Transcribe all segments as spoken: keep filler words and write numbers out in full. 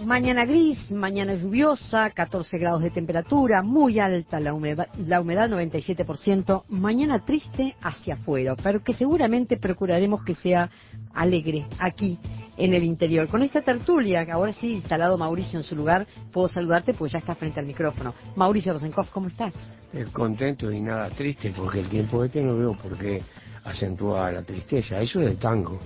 Mañana gris, mañana lluviosa, catorce grados de temperatura, muy alta la humedad, la humedad noventa y siete por ciento. Mañana triste hacia afuera, pero que seguramente procuraremos que sea alegre aquí en el interior. Con esta tertulia, que ahora sí instalado Mauricio en su lugar, puedo saludarte porque ya está frente al micrófono. Mauricio Rosenkopf, ¿cómo estás? Eh, contento y nada triste, porque el tiempo este no veo por qué acentúa la tristeza. Eso es el tango.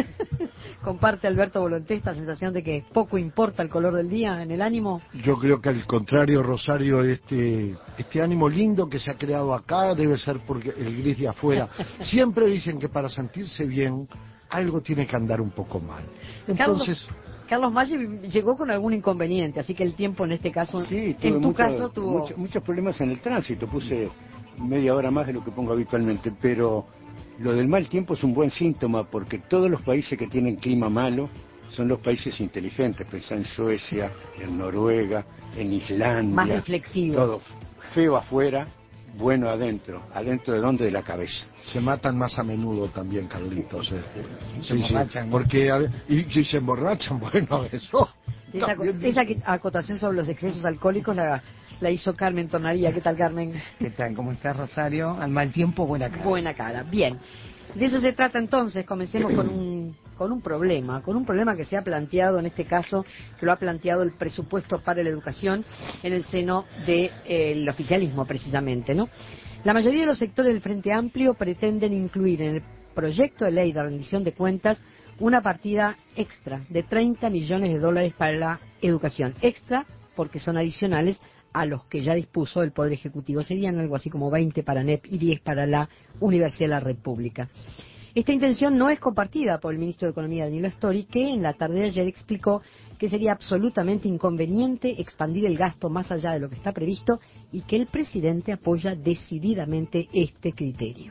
¿Comparte Alberto Volonté esta sensación de que poco importa el color del día en el ánimo? Yo creo que al contrario, Rosario, este este ánimo lindo que se ha creado acá debe ser porque el gris de afuera. Siempre dicen que para sentirse bien algo tiene que andar un poco mal. Entonces... Carlos... Carlos Maggi llegó con algún inconveniente, así que el tiempo en este caso, sí, en tu mucho, caso tuvo... Mucho, muchos problemas en el tránsito, puse media hora más de lo que pongo habitualmente, pero lo del mal tiempo es un buen síntoma porque todos los países que tienen clima malo son los países inteligentes, pensá en Suecia, en Noruega, en Islandia... Más reflexivos. Todo feo afuera, bueno adentro. ¿Adentro de dónde? De la cabeza. Se matan más a menudo también, Carlitos. Este. Se sí, emborrachan. Sí, porque, a ver, y, y se emborrachan, bueno, eso. Esa, esa acotación sobre los excesos alcohólicos la, la hizo Carmen Tornaría. ¿Qué tal, Carmen? ¿Qué tal? ¿Cómo estás, Rosario? Al mal tiempo, buena cara. Buena cara, bien. De eso se trata entonces. Comencemos con un, con un problema, con un problema que se ha planteado, en este caso, que lo ha planteado el presupuesto para la educación en el seno del de, oficialismo, precisamente, ¿no? La mayoría de los sectores del Frente Amplio pretenden incluir en el proyecto de ley de rendición de cuentas una partida extra de treinta millones de dólares para la educación. Extra porque son adicionales a los que ya dispuso el Poder Ejecutivo. Serían algo así como veinte para N E P y diez para la Universidad de la República. Esta intención no es compartida por el ministro de Economía, Danilo Astori, que en la tarde de ayer explicó que sería absolutamente inconveniente expandir el gasto más allá de lo que está previsto y que el presidente apoya decididamente este criterio.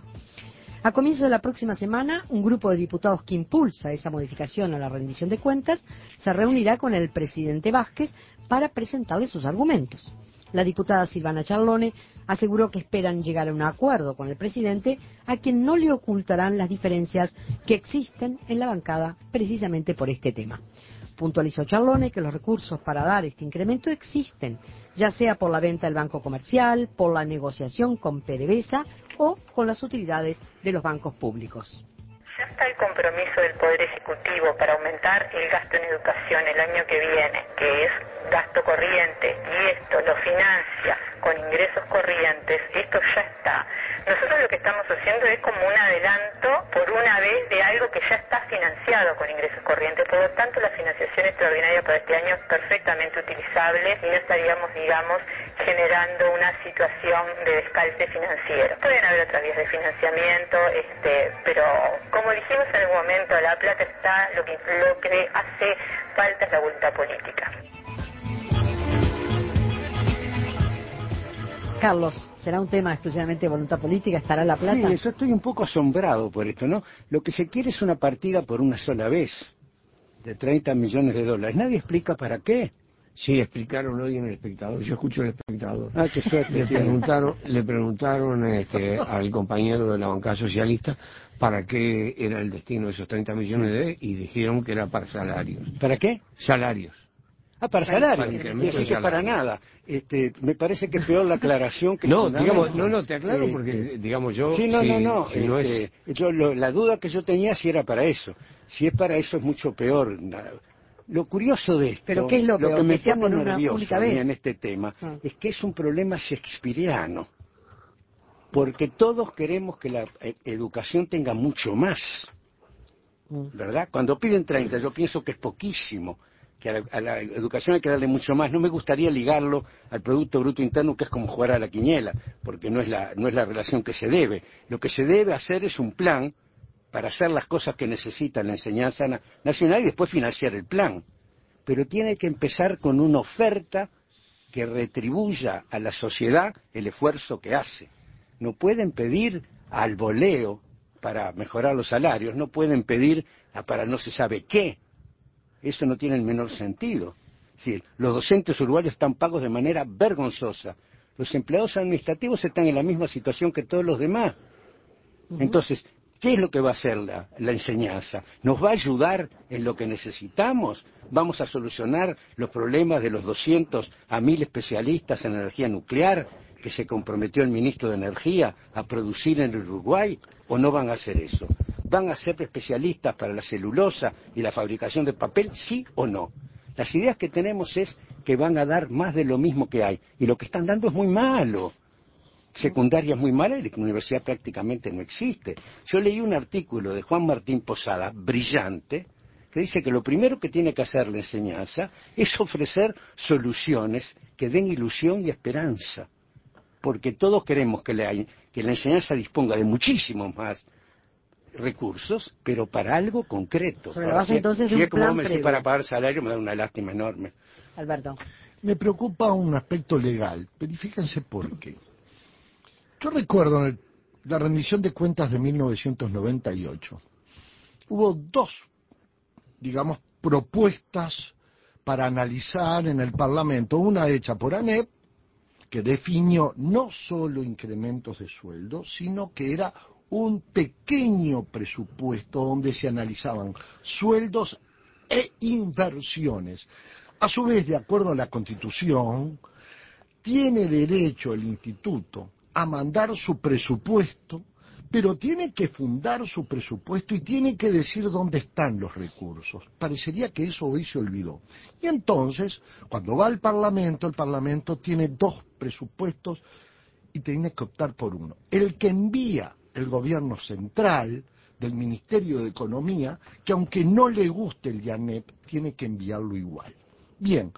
A comienzos de la próxima semana, un grupo de diputados que impulsa esa modificación a la rendición de cuentas se reunirá con el presidente Vázquez para presentarle sus argumentos. La diputada Silvana Charlone aseguró que esperan llegar a un acuerdo con el presidente, a quien no le ocultarán las diferencias que existen en la bancada precisamente por este tema. Puntualizó Charlone que los recursos para dar este incremento existen, ya sea por la venta del Banco Comercial, por la negociación con PDVSA o con las utilidades de los bancos públicos. Ya está el compromiso del Poder Ejecutivo para aumentar el gasto en educación el año que viene, que es gasto corriente, y esto lo financia con ingresos corrientes. Esto ya está. Nosotros lo que estamos haciendo es como un adelanto por una vez de algo que ya está financiado con ingresos corrientes. Por lo tanto, la financiación extraordinaria para este año es perfectamente utilizable y no estaríamos, digamos, generando una situación de descalce financiero. Pueden haber otras vías de financiamiento, este, pero como dijimos en algún momento, la plata está, lo que, lo que hace falta es la voluntad política. Carlos, ¿será un tema exclusivamente de voluntad política? ¿Estará la plata? Sí, yo estoy un poco asombrado por esto, ¿no? Lo que se quiere es una partida por una sola vez, de treinta millones de dólares. Nadie explica para qué. Sí, explicaron hoy en El Espectador. Yo escucho El Espectador. Ah, qué suerte. Le preguntaron, le preguntaron este, al compañero de la bancada socialista para qué era el destino de esos treinta millones de y dijeron que era para salarios. ¿Para qué? Salarios. Ah, para salarios. Para Quiere decir que para nada. Este, me parece que es peor la aclaración que... No, digamos, no, no, te aclaro este, porque, digamos, yo... Sí, no, si, no, no. Si no este, es... yo, lo, la duda que yo tenía si era para eso. Si es para eso es mucho peor. Lo curioso de esto, ¿Pero qué es lo, lo peor? que me ¿Que sea pone por una nervioso única a mí vez? en este tema ah. es que es un problema shakespeariano. Porque todos queremos que la educación tenga mucho más. ¿Verdad? Cuando piden treinta, yo pienso que es poquísimo, que a la, a la educación hay que darle mucho más. No me gustaría ligarlo al Producto Bruto Interno, que es como jugar a la quiniela, porque no es la, no es la relación que se debe. Lo que se debe hacer es un plan para hacer las cosas que necesita la enseñanza na nacional y después financiar el plan. Pero tiene que empezar con una oferta que retribuya a la sociedad el esfuerzo que hace. No pueden pedir al voleo para mejorar los salarios, no pueden pedir a para no se sabe qué. Eso no tiene el menor sentido. Sí, los docentes uruguayos están pagos de manera vergonzosa. Los empleados administrativos están en la misma situación que todos los demás. Uh-huh. Entonces, ¿Qué es lo que va a hacer la, la enseñanza? ¿Nos va a ayudar en lo que necesitamos? ¿Vamos a solucionar los problemas de los doscientos a mil especialistas en energía nuclear que se comprometió el ministro de Energía a producir en Uruguay? ¿O no van a hacer eso? ¿Van a ser especialistas para la celulosa y la fabricación de papel? ¿Sí o no? Las ideas que tenemos es que van a dar más de lo mismo que hay. Y lo que están dando es muy malo. Secundaria es muy mala y la universidad prácticamente no existe. Yo leí un artículo de Juan Martín Posada, brillante, que dice que lo primero que tiene que hacer la enseñanza es ofrecer soluciones que den ilusión y esperanza. Porque todos queremos que la, que la enseñanza disponga de muchísimos más recursos, pero para algo concreto. Sobre la base si, entonces si de un es como plan vos me decís, previo. para pagar salario me da una lástima enorme. Alberto. Me preocupa un aspecto legal, verifíquense por qué. Yo recuerdo en el, la rendición de cuentas de mil novecientos noventa y ocho, hubo dos, digamos, propuestas para analizar en el Parlamento, una hecha por ANEP, que definió no solo incrementos de sueldo, sino que era un pequeño presupuesto donde se analizaban sueldos e inversiones. A su vez, de acuerdo a la Constitución, tiene derecho el instituto a mandar su presupuesto, pero tiene que fundar su presupuesto y tiene que decir dónde están los recursos. Parecería que eso hoy se olvidó. Y entonces, cuando va al Parlamento, el Parlamento tiene dos presupuestos y tiene que optar por uno. El que envía el gobierno central del Ministerio de Economía, que aunque no le guste el IANEP, tiene que enviarlo igual. Bien,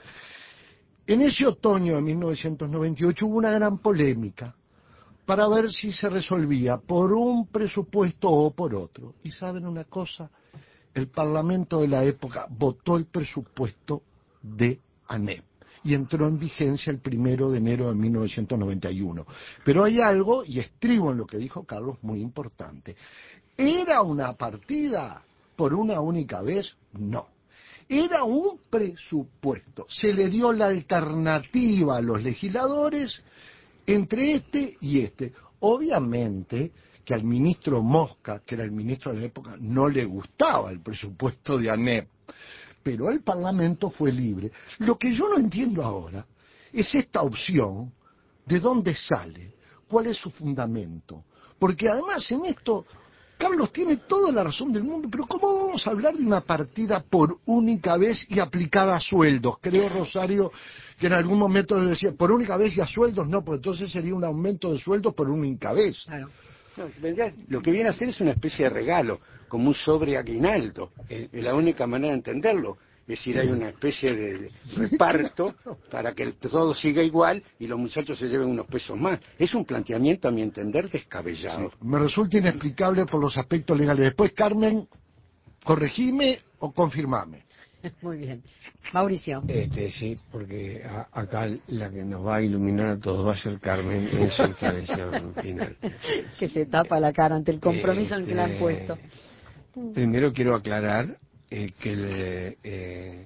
en ese otoño de mil novecientos noventa y ocho hubo una gran polémica para ver si se resolvía por un presupuesto o por otro. Y ¿saben una cosa? El Parlamento de la época votó el presupuesto de ANEP y entró en vigencia el primero de enero de mil novecientos noventa y uno. Pero hay algo, y estribo en lo que dijo Carlos, muy importante. ¿Era una partida por una única vez? No. Era un presupuesto. Se le dio la alternativa a los legisladores entre este y este. Obviamente que al ministro Mosca, que era el ministro de la época, no le gustaba el presupuesto de ANEP, pero el Parlamento fue libre. Lo que yo no entiendo ahora es esta opción, de dónde sale, cuál es su fundamento, porque además en esto Carlos tiene toda la razón del mundo, pero ¿cómo vamos a hablar de una partida por única vez y aplicada a sueldos? Creo, Rosario, que en algún momento le decía, por única vez y a sueldos, no, pues entonces sería un aumento de sueldos por única vez. Claro. No, lo que viene a hacer es una especie de regalo, como un sobre aguinaldo. Es la única manera de entenderlo. Es decir, hay una especie de reparto para que todo siga igual y los muchachos se lleven unos pesos más. Es un planteamiento, a mi entender, descabellado. Sí, me resulta inexplicable por los aspectos legales. Después, Carmen, corregime o confirmame. Muy bien. Mauricio. Este, sí, porque a, acá la que nos va a iluminar a todos va a ser Carmen en su intervención final. Que se tapa la cara ante el compromiso en el que la han Este, puesto. Primero quiero aclarar eh, que, le, eh,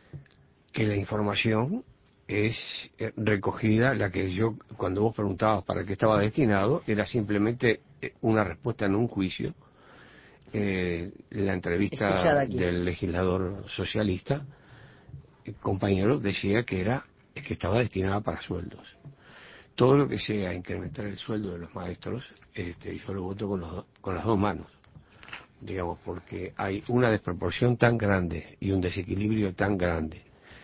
que la información es eh, recogida, la que yo, cuando vos preguntabas para qué estaba destinado, era simplemente eh, una respuesta en un juicio. Eh, la entrevista del legislador socialista, el compañero decía que era que estaba destinada para sueldos. Todo lo que sea incrementar el sueldo de los maestros, este, yo lo voto con, los, con las dos manos, digamos, porque hay una desproporción tan grande y un desequilibrio tan grande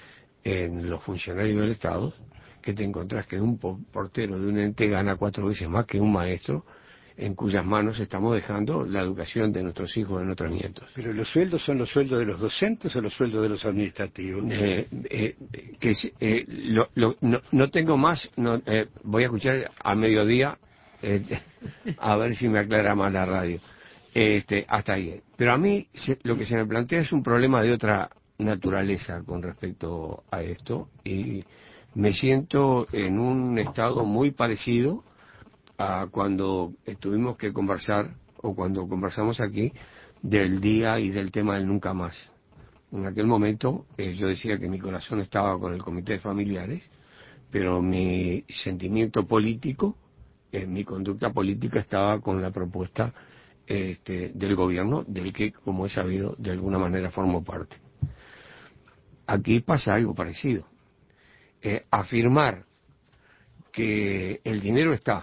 en los funcionarios del Estado que te encontrás que un portero de un ente gana cuatro veces más que un maestro, en cuyas manos estamos dejando la educación de nuestros hijos, de nuestros nietos. ¿Pero los sueldos son los sueldos de los docentes o los sueldos de los administrativos? Eh, eh, que eh, lo, lo, no, no tengo más, no, eh, voy a escuchar a mediodía, eh, a ver si me aclara más la radio. Este, hasta ahí. Pero a mí se, lo que se me plantea es un problema de otra naturaleza con respecto a esto, y me siento en un estado muy parecido a cuando tuvimos que conversar, o cuando conversamos aquí, del día y del tema del nunca más. En aquel momento eh, yo decía que mi corazón estaba con el comité de familiares, pero mi sentimiento político, eh, mi conducta política estaba con la propuesta este, del gobierno, del que, como he sabido, de alguna manera formo parte. Aquí pasa algo parecido. Eh, afirmar que el dinero está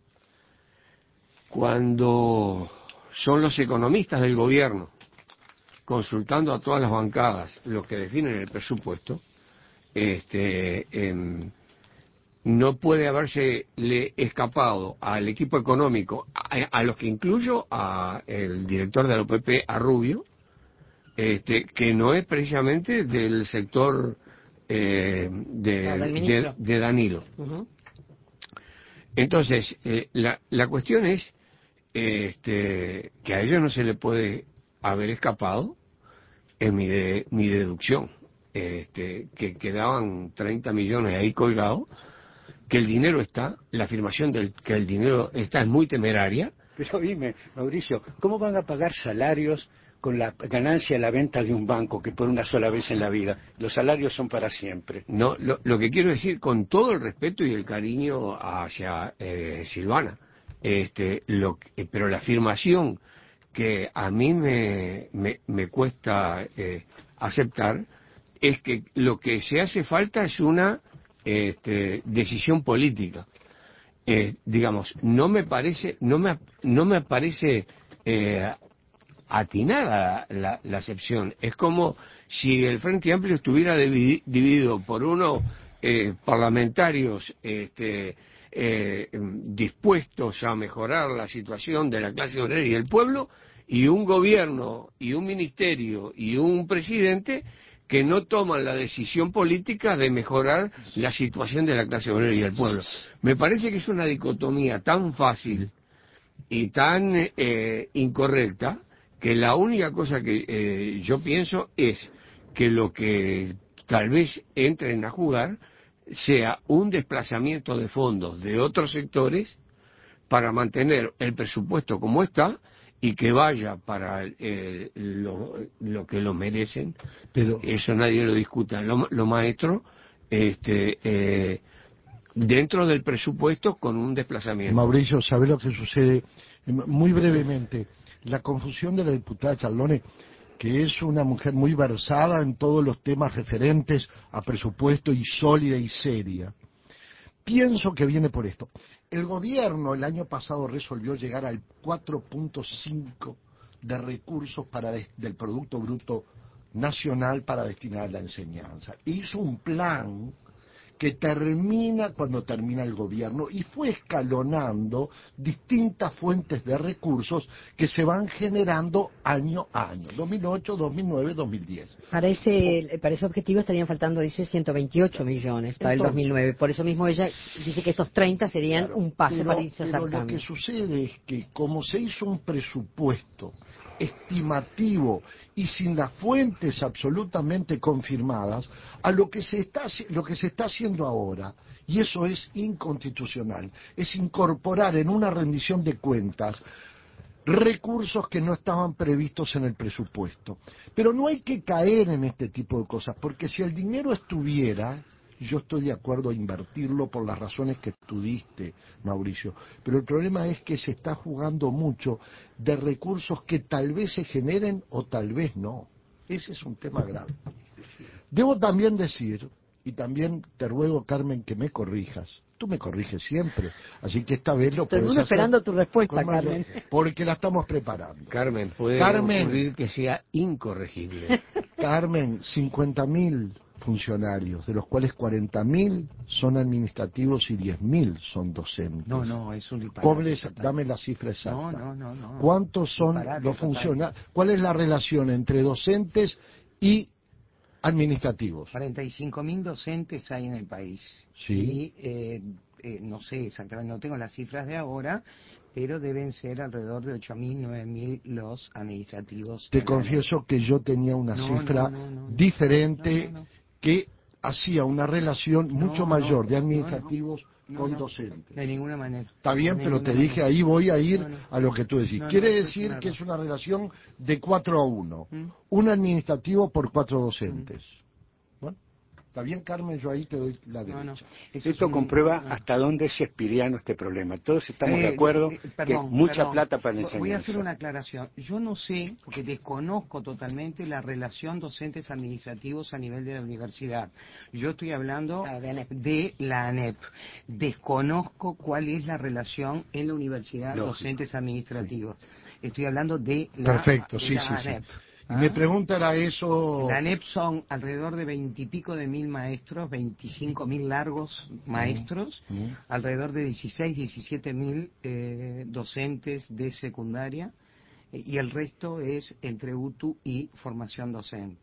cuando son los economistas del gobierno, consultando a todas las bancadas, los que definen el presupuesto, este, eh, no puede haberse le escapado al equipo económico, a, a los que incluyo a el director de la O P P, a Rubio, este, que no es precisamente del sector eh, de, no, del de, de Danilo. Uh-huh. Entonces, eh, la, la cuestión es este, que a ellos no se le puede haber escapado, es mi, de, mi deducción, este, que quedaban treinta millones ahí colgados, que el dinero está, la afirmación de que el dinero está es muy temeraria. Pero dime, Mauricio, ¿cómo van a pagar salarios con la ganancia de la venta de un banco que por una sola vez en la vida? Los salarios son para siempre. No, lo, lo que quiero decir, con todo el respeto y el cariño hacia eh, Silvana, este, lo, eh, pero la afirmación que a mí me, me, me cuesta eh, aceptar es que lo que se hace falta es una este, decisión política. Eh, digamos, no me parece, no me, no me parece eh, atinada la, la acepción. Es como si el Frente Amplio estuviera dividi, dividido por unos eh, parlamentarios este, eh, dispuestos a mejorar la situación de la clase obrera y del pueblo, y un gobierno y un ministerio y un presidente que no toman la decisión política de mejorar la situación de la clase obrera y del pueblo. Me parece que es una dicotomía tan fácil y tan eh, incorrecta, que la única cosa que eh, yo pienso es que lo que tal vez entren a jugar sea un desplazamiento de fondos de otros sectores para mantener el presupuesto como está y que vaya para eh, lo, lo que lo merecen. Pero eso nadie lo discuta. Lo, lo maestro, este, eh, dentro del presupuesto con un desplazamiento. Mauricio, ¿sabe lo que sucede? Muy brevemente, la confusión de la diputada Charlone, que es una mujer muy versada en todos los temas referentes a presupuesto y sólida y seria. Pienso que viene por esto. El gobierno el año pasado resolvió llegar al cuatro punto cinco de recursos para de, del Producto Bruto Nacional para destinar a la enseñanza. Hizo un plan que termina cuando termina el gobierno y fue escalonando distintas fuentes de recursos que se van generando año a año, dos mil ocho, dos mil nueve, dos mil diez. Para ese, para ese objetivo estarían faltando, dice, ciento veintiocho millones para Entonces, el dos mil nueve. Por eso mismo ella dice que estos treinta serían claro, un paso pero, para irse pero acercando. Lo que sucede es que como se hizo un presupuesto estimativo y sin las fuentes absolutamente confirmadas, a lo que se está lo que se está haciendo ahora, y eso es inconstitucional, es incorporar en una rendición de cuentas recursos que no estaban previstos en el presupuesto. Pero no hay que caer en este tipo de cosas, porque si el dinero estuviera, yo estoy de acuerdo a invertirlo por las razones que tú diste, Mauricio, pero el problema es que se está jugando mucho de recursos que tal vez se generen o tal vez no. Ese es un tema grave. Debo también decir, y también te ruego, Carmen, que me corrijas. Tú me corriges siempre, así que esta vez lo puedes hacer. Estoy esperando tu respuesta, mayor, Carmen. porque la estamos preparando. Carmen, puede Carmen, ocurrir que sea incorregible. Carmen, cincuenta mil funcionarios, de los cuales cuarenta mil son administrativos y diez mil son docentes. No, no, es un disparate. Pobres, total. dame la cifra exacta. No, no, no, no. ¿Cuántos son Disparate los total. funcionarios? ¿Cuál es la relación entre docentes y administrativos? cuarenta y cinco mil docentes hay en el país. Sí. Y eh, eh, no sé exactamente, no tengo las cifras de ahora, pero deben ser alrededor de ocho mil, nueve mil los administrativos. Te confieso que yo tenía una no, cifra no, no, no, no, diferente no, no, no. que hacía una relación mucho No, mayor no, de administrativos no, no, con no, docentes. De ninguna manera. Está bien, De pero te ninguna dije, manera. ahí voy a ir No, no. a lo que tú decís. No, no, Quiere eso es decir una que error. es una relación de cuatro a uno. ¿Mm? Un administrativo por cuatro docentes. ¿Mm? Bueno, ¿Está bien, Carmen? Yo ahí te doy la No, derecha. no. Esto es un- comprueba no. hasta dónde es shakespeariano este problema. Todos estamos Eh, de acuerdo eh, perdón, que mucha perdón. plata para la Voy a enseñanza. hacer una aclaración. Yo no sé, porque desconozco totalmente la relación docentes administrativos a nivel de la universidad. Yo estoy hablando Claro, de ANEP. de la ANEP. Desconozco cuál es la relación en la universidad Lógico. docentes administrativos. Estoy hablando de la, Perfecto, de sí, la sí, sí. ANEP. Y ¿Ah? mi pregunta era eso... La ANEP son alrededor de veintipico de mil maestros, veinticinco mil largos maestros, Mm. alrededor de dieciséis, diecisiete mil eh, docentes de secundaria, eh, y el resto es entre U T U y formación docente.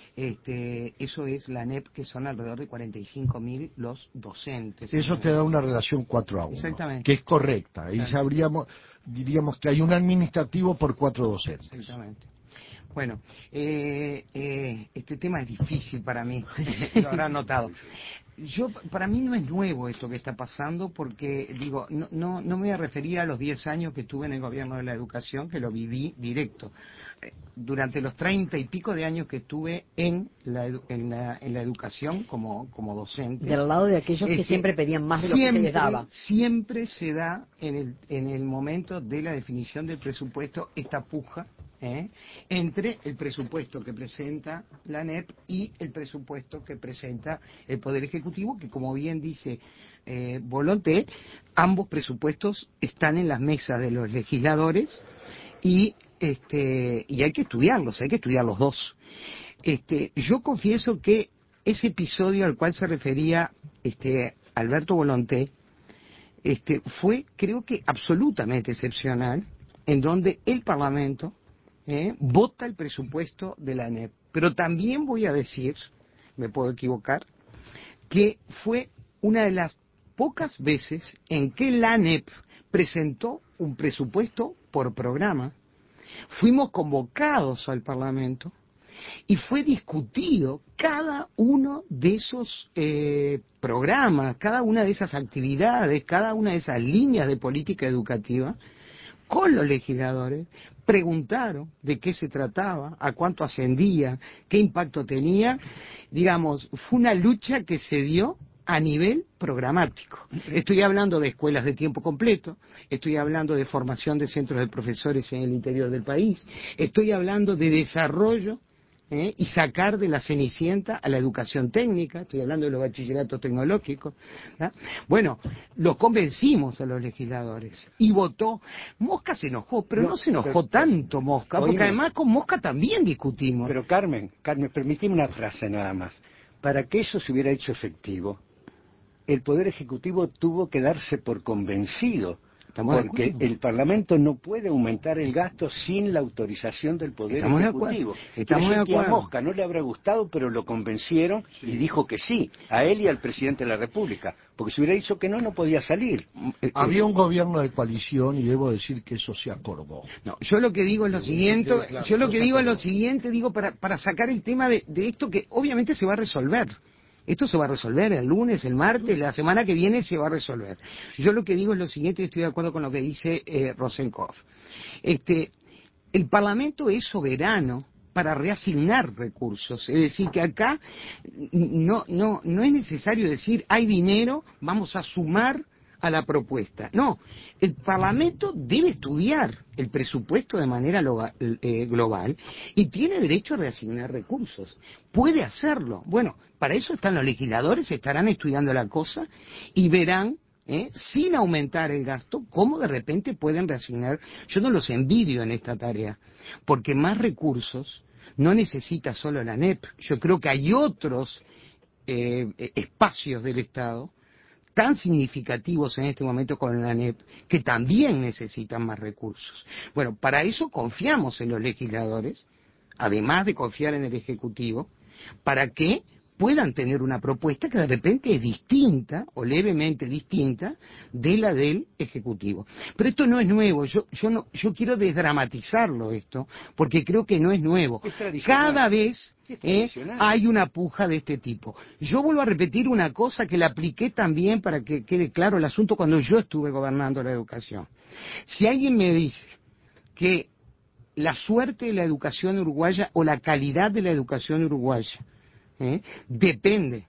Este, eso es la ANEP, que son alrededor de cuarenta y cinco mil los docentes. Eso te da una relación cuatro a uno, Exactamente. que es correcta. Ahí Claro. sabríamos, diríamos que hay un administrativo por cuatro docentes. Exactamente. Bueno, eh, eh, este tema es difícil para mí, lo habrán notado. Yo, para mí no es nuevo esto que está pasando, porque, digo, no, no, no me voy a referir a los diez años que estuve en el gobierno de la educación, que lo viví directo. Eh, Durante los treinta y pico de años que estuve en la, edu- en la, en la educación como, como docente. Del lado de aquellos que Este, siempre pedían más de lo que se les daba. Siempre se da en el, en el momento de la definición del presupuesto esta puja, ¿eh? entre el presupuesto que presenta la ANEP y el presupuesto que presenta el Poder Ejecutivo, que, como bien dice eh, Volonté, ambos presupuestos están en las mesas de los legisladores y este y hay que estudiarlos, hay que estudiar los dos. Este, yo confieso que ese episodio al cual se refería este Alberto Volonté este, fue, creo que, absolutamente excepcional, en donde el Parlamento eh, vota el presupuesto de la ANEP. Pero también voy a decir, me puedo equivocar, que fue una de las pocas veces en que la ANEP presentó un presupuesto por programa. Fuimos convocados al Parlamento y fue discutido cada uno de esos eh, programas, cada una de esas actividades, cada una de esas líneas de política educativa con los legisladores. Preguntaron de qué se trataba, a cuánto ascendía, qué impacto tenía. Digamos, fue una lucha que se dio a nivel programático. Estoy hablando de escuelas de tiempo completo, estoy hablando de formación de centros de profesores en el interior del país, estoy hablando de desarrollo ¿eh? y sacar de la cenicienta a la educación técnica, estoy hablando de los bachilleratos tecnológicos. ¿tá? Bueno, los convencimos a los legisladores y votó. Mosca se enojó, pero no, No, se enojó pero- tanto Mosca, porque Oíme. además con Mosca también discutimos. Pero Carmen, Carmen, permitime una frase nada más. Para que eso se hubiera hecho efectivo, el Poder Ejecutivo tuvo que darse por convencido, Estamos de porque acuerdo. el Parlamento no puede aumentar el gasto sin la autorización del Poder Estamos de Ejecutivo. acuerdo. Estamos Quiere decir de que a acuerdo. Mosca no le habrá gustado, pero lo convencieron y dijo que sí, a él y al Presidente de la República, porque si hubiera dicho que no, no podía salir. Eh, Había un gobierno de coalición y debo decir que eso se acordó. No, yo lo que digo es lo siguiente, quede claro, yo lo no que se digo es lo acordó. siguiente, digo para, para sacar el tema de, de esto que obviamente se va a resolver. Esto se va a resolver el lunes, el martes, la semana que viene se va a resolver. Yo lo que digo es lo siguiente y estoy de acuerdo con lo que dice eh, Rosenkopf. Este, el Parlamento es soberano para reasignar recursos. Es decir, que acá no, no, no es necesario decir hay dinero, vamos a sumar a la propuesta. No, el Parlamento debe estudiar el presupuesto de manera loga- eh, global y tiene derecho a reasignar recursos. Puede hacerlo. Bueno, para eso están los legisladores, estarán estudiando la cosa y verán, ¿eh? sin aumentar el gasto, cómo de repente pueden reasignar. Yo no los envidio en esta tarea, porque más recursos no necesita solo la ANEP. Yo creo que hay otros eh, espacios del Estado tan significativos en este momento con la ANEP, que también necesitan más recursos. Bueno, para eso confiamos en los legisladores, además de confiar en el Ejecutivo, para que puedan tener una propuesta que de repente es distinta, o levemente distinta, de la del Ejecutivo. Pero esto no es nuevo, yo, yo, no, yo quiero desdramatizarlo esto, porque creo que no es nuevo. Es tradicional. Cada vez Es eh, tradicional. hay una puja de este tipo. Yo vuelvo a repetir una cosa que la apliqué también para que quede claro el asunto cuando yo estuve gobernando la educación. Si alguien me dice que la suerte de la educación uruguaya o la calidad de la educación uruguaya ¿eh? depende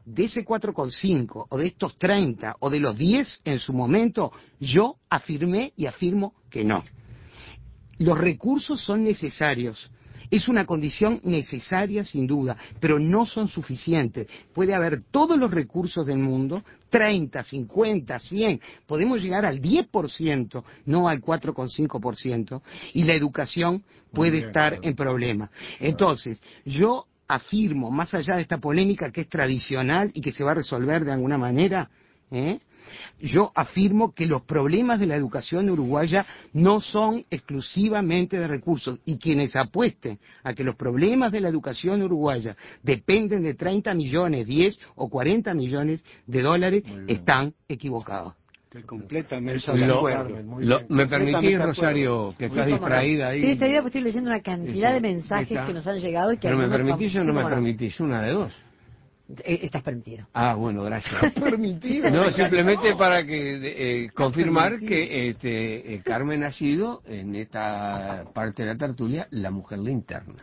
de ese cuatro coma cinco o de estos treinta o de los diez en su momento, yo afirmé y afirmo que no. Los recursos son necesarios. Es una condición necesaria sin duda, pero no son suficientes. Puede haber todos los recursos del mundo, treinta, cincuenta, cien, podemos llegar al diez por ciento, no al cuatro coma cinco por ciento, y la educación puede bien, estar claro. en problema. Entonces, yo afirmo, más allá de esta polémica que es tradicional y que se va a resolver de alguna manera, ¿eh? yo afirmo que los problemas de la educación uruguaya no son exclusivamente de recursos, y quienes apuesten a que los problemas de la educación uruguaya dependen de treinta millones, diez o cuarenta millones de dólares están equivocados. Estoy completamente de lo, acuerdo. Lo, ¿Me permitís, Rosario, que estás distraída ahí? Sí, estaría, estoy leyendo una cantidad Eso, de mensajes está. que nos han llegado y que ¿Pero me permitís o no me no. permitís? Una de dos. Estás permitido. Ah, bueno, gracias. Permitido. No, simplemente para que eh, confirmar que este, eh, Carmen ha sido, en esta parte de la tertulia, la mujer linterna.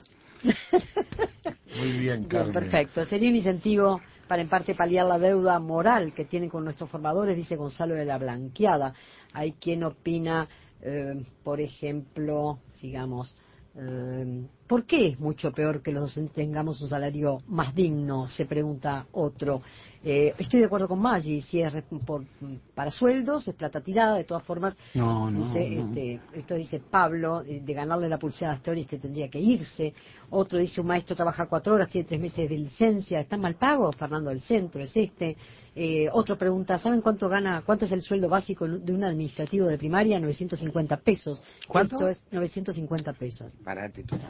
Muy bien, Carmen. Bien, perfecto. Sería un incentivo para en parte paliar la deuda moral que tienen con nuestros formadores, dice Gonzalo de la Blanqueada. Hay quien opina, eh, por ejemplo, sigamos, eh, ¿por qué es mucho peor que los docentes tengamos un salario más digno? Se pregunta otro. Eh, estoy de acuerdo con Maggi, si es por, para sueldos, es plata tirada, de todas formas. No, no, dice, no. Este, esto dice Pablo, de, de ganarle la pulseada a Astori, este tendría que irse. Otro dice, un maestro trabaja cuatro horas, tiene tres meses de licencia, ¿están mal pagos? Fernando del Centro, es este. Eh, otro pregunta, ¿saben cuánto gana, cuánto es el sueldo básico de un administrativo de primaria? novecientos cincuenta pesos. ¿Cuánto? Esto es novecientos cincuenta pesos. Parate tú.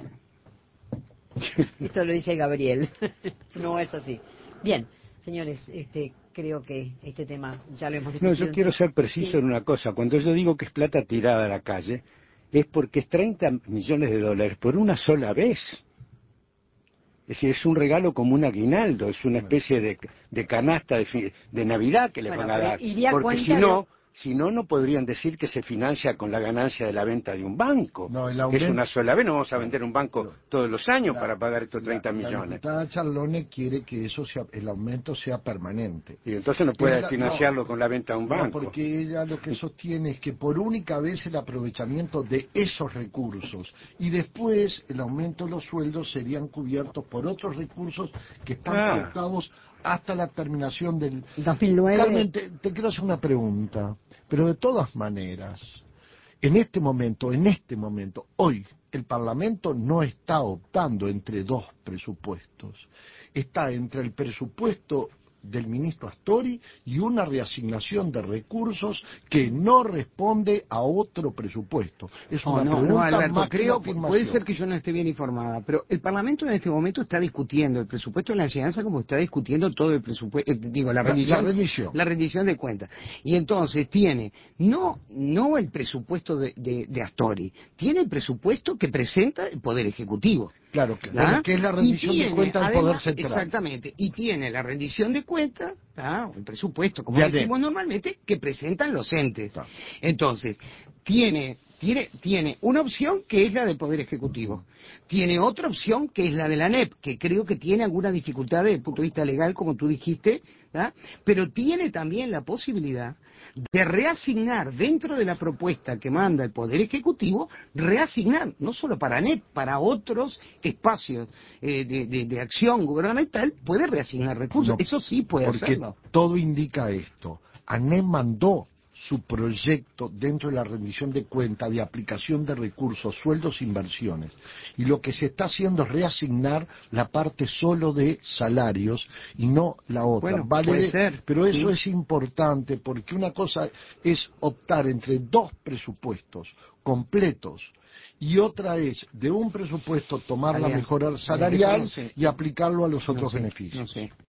Esto lo dice Gabriel. No es así. Bien, señores, este, creo que este tema ya lo hemos discutido. No, yo quiero ser preciso sí. en una cosa. Cuando yo digo que es plata tirada a la calle, es porque es treinta millones de dólares por una sola vez. Es decir, es un regalo como un aguinaldo, es una especie de, de canasta de, de Navidad que les bueno, van a dar. Porque si no... De... Si no, no podrían decir que se financia con la ganancia de la venta de un banco, no, el aumento... que es una sola vez. No vamos a vender un banco no. todos los años la, para pagar estos treinta millones. La diputada Charlone quiere que eso sea, el aumento sea permanente. Y entonces no puede ella, financiarlo no, con la venta de un banco. No, porque ella lo que sostiene es que por única vez el aprovechamiento de esos recursos y después el aumento de los sueldos serían cubiertos por otros recursos que están ah. pautados hasta la terminación del... dos mil nueve. Carmen, te, te quiero hacer una pregunta, pero de todas maneras, en este momento, en este momento, hoy, el Parlamento no está optando entre dos presupuestos, está entre el presupuesto del ministro Astori y una reasignación de recursos que no responde a otro presupuesto. Es una oh, no, pregunta no, Alberto, más creo, que puede ser que yo no esté bien informada, pero el Parlamento en este momento está discutiendo el presupuesto de la enseñanza como está discutiendo todo el presupuesto, eh, digo, la rendición, la, la rendición, la rendición de cuentas. Y entonces tiene no no el presupuesto de, de, de Astori, tiene el presupuesto que presenta el Poder Ejecutivo. Claro, que, bueno, que es la rendición tiene, de cuentas del Poder Central. Exactamente, y tiene la rendición de cuentas, el presupuesto, como ya decimos de... normalmente, que presentan los entes. Ah. Entonces, tiene, tiene, tiene una opción que es la del Poder Ejecutivo, tiene otra opción que es la de la N E P, que creo que tiene algunas dificultades desde el punto de vista legal, como tú dijiste, ¿verdad? Pero tiene también la posibilidad de reasignar dentro de la propuesta que manda el Poder Ejecutivo, reasignar, no solo para N E P, para otros espacios eh, de, de, de acción gubernamental, puede reasignar recursos, no, eso sí puede porque hacerlo. Todo indica esto. A N E P mandó su proyecto dentro de la rendición de cuenta de aplicación de recursos, sueldos e inversiones. Y lo que se está haciendo es reasignar la parte solo de salarios y no la otra. Bueno, vale puede de, ser. Pero eso sí. es importante porque una cosa es optar entre dos presupuestos completos y otra es de un presupuesto tomar Alianza. la mejora salarial no sé. y aplicarlo a los otros no sé, beneficios. No sé.